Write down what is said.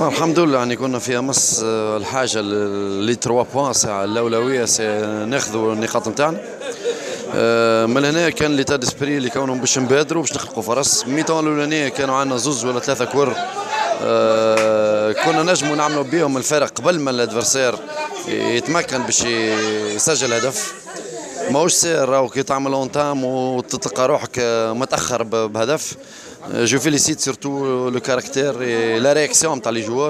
الحمد لله يعني كنا في امس الحاجه اللي 3 بوان ساعه الاولويه ناخذوا النقاط نتاعنا. من هنا كان ليتا ديسبري اللي كانوا باش نبادروا باش نخلقوا فرص. الميتون الاولانيه كانوا عندنا زوز ولا 3 كور، كنا نجموا نعملوا بهم الفرق قبل ما الادفرسير يتمكن باش يسجل هدف. ماهوش ساهل راهو كي تعمل اون تام وتلقى روحك متاخر بهدف. جو فيليسيت سورتو لو كاركتير لا رياكسيون تاع لي جوار.